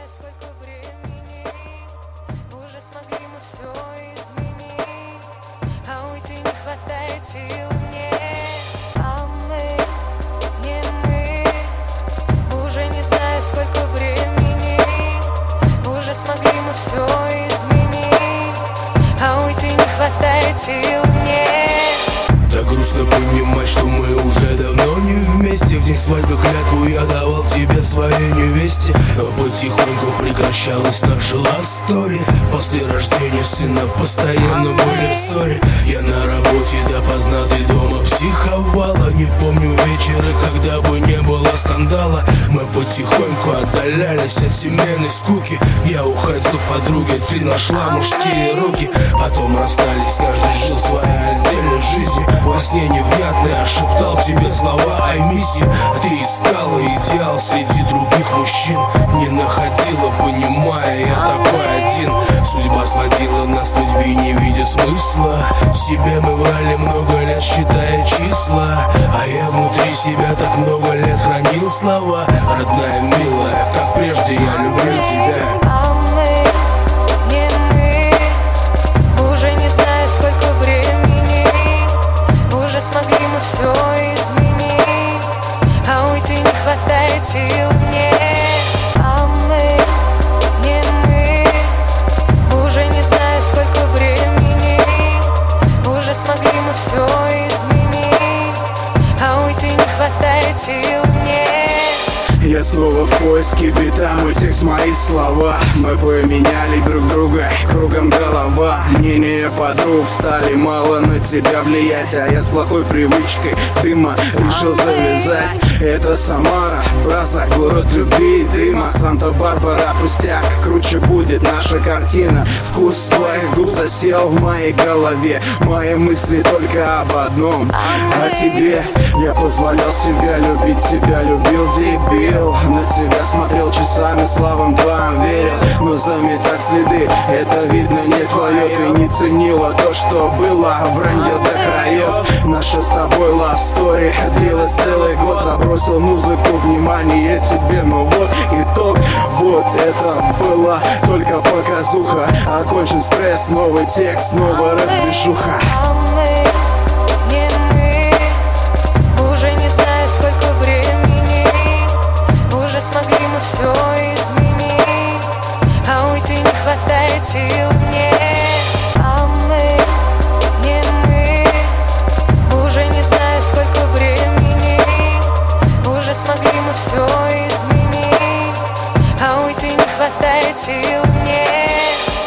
сколько времени, уже смогли мы все изменить, а уйти не хватает сил мне. А мы, не мы, уже не знаю сколько времени, уже смогли мы все изменить, а уйти не хватает сил мне. Так грустно понимать, что мы уже давно не вместе. В день свадьбы клятву я давал тебе своей невесте, но потихоньку прекращалась наша love story. После рождения сына постоянно были в ссоре. Я на работе допоздна, ты дома психовала. Не помню вечера, когда бы не было скандала. Мы потихоньку отдалялись от семейной скуки. Я уходил к подруге, ты нашла мужские руки. Потом расстались, каждый жил своей отдельной жизнью. Во сне невнятно шептал тебе слова I miss you. Ты искала идеал среди других мужчин, не находила, понимая, я такой один. Судьба сводила нас с людьми, не видя смысла. В себе мы врали много лет, считая числа, а я внутри себя так много лет хранил слова. Родная, милая, как прежде, я люблю тебя. А мы, не мы, уже не знаю сколько времени, уже смогли мы все изменить, а уйти не хватает сил мне. А мы, не мы, уже не знаю сколько времени, уже смогли мы все изменить, а уйти не хватает сил мне. Я снова в поиске бита, мой текст, мои слова. Мы поменяли друг друга, кругом голова. Мнения подруг стали мало на тебя влиять, а я с плохой привычкой дыма решил завязать. Это Самара, Браза, город любви и дыма. Санта-Барбара, пустяк, круче будет наша картина. Вкус твоих губ засел в моей голове. Мои мысли только об одном, о тебе. Я позволял себя любить, тебя любил, дебил. На тебя смотрел часами, славам твоим верил, но заметать следы, это видно не твое. Ты не ценила то, что было, вранье до краев. Наша с тобой love story длилась целый год. Забросил музыку, внимание тебе, ну вот итог. Вот это была только показуха. Окончен стресс, новый текст, новая рэп-движуха. А мы, не мы, уже не знаю сколько времени, уже смогли мы все изменить, а уйти не хватает сил мне. А мы, не мы, уже не знаю сколько времени, уже смогли мы все изменить, а уйти не хватает сил.